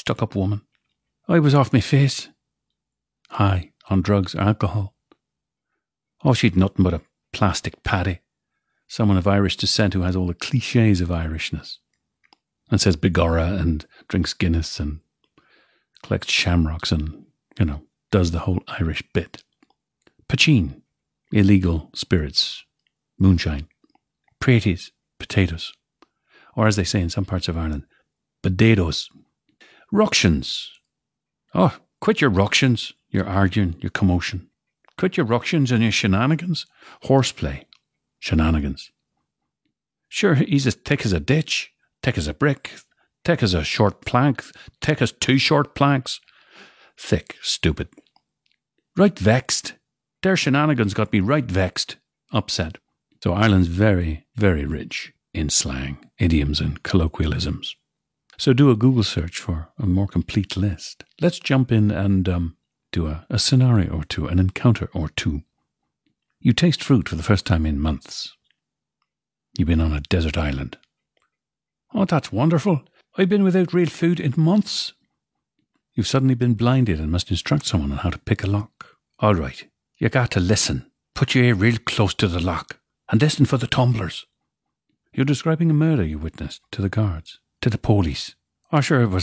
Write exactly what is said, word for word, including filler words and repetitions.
stuck-up woman. I was off my face. High on drugs or alcohol. Oh, she'd nothing but a plastic paddy. Someone of Irish descent who has all the cliches of Irishness. And says begorra and drinks Guinness and collects shamrocks and, you know, does the whole Irish bit. Poitín, illegal spirits, moonshine. Praties, potatoes. Or as they say in some parts of Ireland, potatoes. Ructions. Oh, quit your ructions, your arguing, your commotion. Quit your ructions and your shenanigans. Horseplay. Shenanigans. Sure, he's as thick as a ditch, thick as a brick, thick as a short plank, thick as two short planks. Thick, stupid. Right vexed. Their shenanigans got me right vexed, upset. So Ireland's very, very rich in slang, idioms and colloquialisms. So do a Google search for a more complete list. Let's jump in and um, do a, a scenario or two, an encounter or two. You taste fruit for the first time in months. You've been on a desert island. Oh, that's wonderful. I've been without real food in months. You've suddenly been blinded and must instruct someone on how to pick a lock. All right, you got to listen. Put your ear real close to the lock and listen for the tumblers. You're describing a murder you witnessed to the guards, to the police. Oh, sure, it was